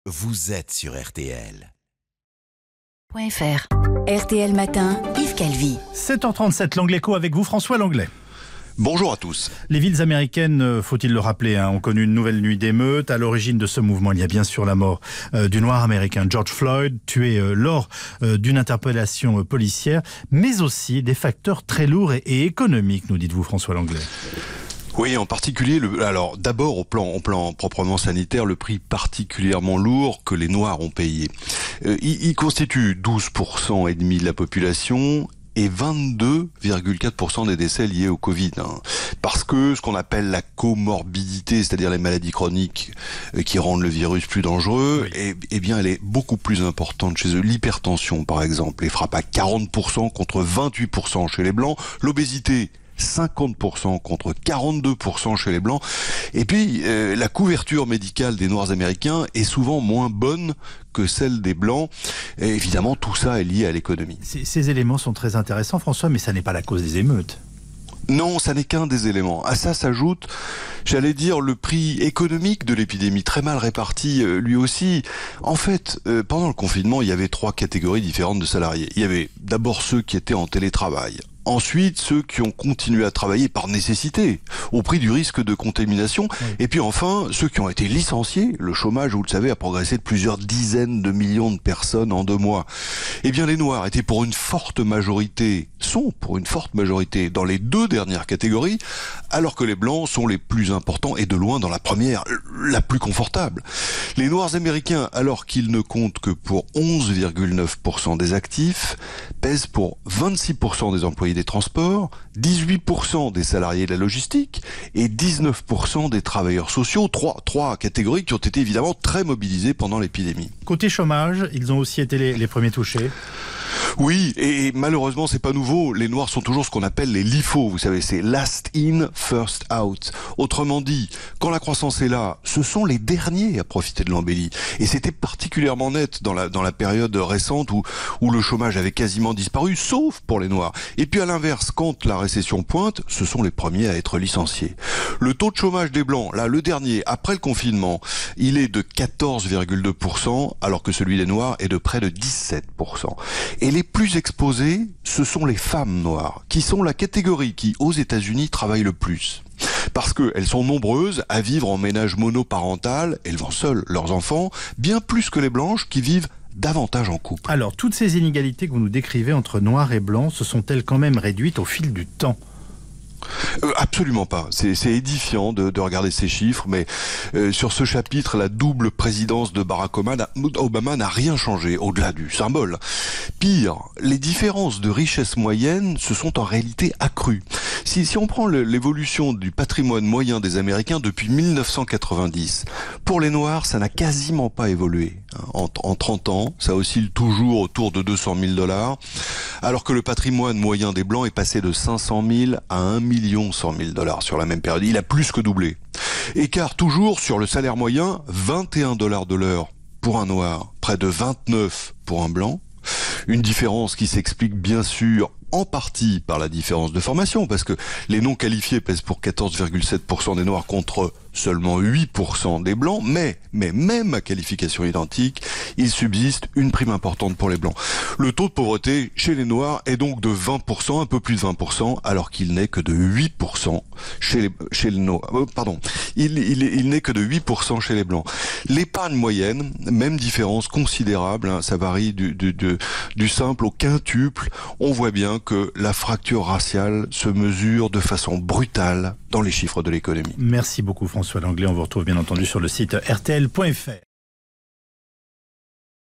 Vous êtes sur RTL. .fr. RTL Matin, Yves Calvi. 7h37, l'Angleco avec vous, François Langlais. Bonjour à tous. Les villes américaines, faut-il le rappeler, ont connu une nouvelle nuit d'émeutes. À l'origine de ce mouvement, il y a bien sûr la mort du noir américain George Floyd, tué lors d'une interpellation policière, mais aussi des facteurs très lourds et économiques, nous dites-vous, François Langlais. Oui, en particulier, alors d'abord au plan proprement sanitaire, le prix particulièrement lourd que les Noirs ont payé. Il constitue 12% et demi de la population et 22,4% des décès liés au Covid. Parce que ce qu'on appelle la comorbidité, c'est-à-dire les maladies chroniques qui rendent le virus plus dangereux, eh bien elle est beaucoup plus importante chez eux. L'hypertension, par exemple, les frappe à 40% contre 28% chez les Blancs. L'obésité, 50% contre 42% chez les Blancs. Et puis, la couverture médicale des Noirs américains est souvent moins bonne que celle des Blancs. Et évidemment, tout ça est lié à l'économie. Ces éléments sont très intéressants, François, mais ça n'est pas la cause des émeutes. Non, ça n'est qu'un des éléments. À ça s'ajoute, j'allais dire, le prix économique de l'épidémie, très mal réparti lui aussi. En fait, pendant le confinement, il y avait 3 catégories différentes de salariés. Il y avait d'abord ceux qui étaient en télétravail. Ensuite, ceux qui ont continué à travailler par nécessité, au prix du risque de contamination. Oui. Et puis enfin, ceux qui ont été licenciés. Le chômage, vous le savez, a progressé de plusieurs dizaines de millions de personnes en 2 mois. Eh bien, les Noirs étaient sont pour une forte majorité dans les 2 dernières catégories, alors que les Blancs sont les plus importants et de loin dans la première, la plus confortable. Les Noirs américains, alors qu'ils ne comptent que pour 11,9% des actifs, pèsent pour 26% des employés des transports, 18% des salariés de la logistique et 19% des travailleurs sociaux. Trois catégories qui ont été évidemment très mobilisées pendant l'épidémie. Côté chômage, ils ont aussi été les premiers touchés. Oui, et malheureusement, c'est pas nouveau. Les Noirs sont toujours ce qu'on appelle les LIFO. Vous savez, c'est last in, first out. Autrement dit, quand la croissance est là, ce sont les derniers à profiter de l'embellie. Et c'était particulièrement net dans la période récente où le chômage avait quasiment disparu, sauf pour les Noirs. Et puis à l'inverse, quand la récession pointe, ce sont les premiers à être licenciés. Le taux de chômage des Blancs, là, le dernier, après le confinement, il est de 14,2%, alors que celui des Noirs est de près de 17%. Et les plus exposés, ce sont les femmes noires, qui sont la catégorie qui, aux États-Unis, travaille le plus. Parce qu'elles sont nombreuses à vivre en ménage monoparental, élevant seules leurs enfants, bien plus que les blanches qui vivent davantage en couple. Alors, toutes ces inégalités que vous nous décrivez entre noirs et blancs, se sont-elles quand même réduites au fil du temps ? Absolument pas. C'est édifiant de regarder ces chiffres, mais sur ce chapitre, la double présidence de Barack Obama n'a rien changé, au-delà du symbole. Pire, les différences de richesse moyenne se sont en réalité accrues. Si on prend l'évolution du patrimoine moyen des Américains depuis 1990, pour les Noirs, ça n'a quasiment pas évolué. En 30 ans, ça oscille toujours autour de $200 000, alors que le patrimoine moyen des Blancs est passé de 500 000 à 1 100 000 $ sur la même période. Il a plus que doublé. Écart toujours sur le salaire moyen, $21 de l'heure pour un Noir, près de 29 pour un Blanc. Une différence qui s'explique bien sûr en partie par la différence de formation, parce que les non qualifiés pèsent pour 14,7% des Noirs contre seulement 8% des Blancs, mais même à qualification identique, il subsiste une prime importante pour les Blancs. Le taux de pauvreté chez les Noirs est donc de 20%, un peu plus de 20%, alors qu'il n'est que de 8% chez les Noirs. Il n'est que de 8% chez les Blancs. L'épargne moyenne, même différence considérable, ça varie du simple au quintuple. On voit bien que la fracture raciale se mesure de façon brutale dans les chiffres de l'économie. Merci beaucoup François Langlais, on vous retrouve bien entendu sur le site rtl.fr.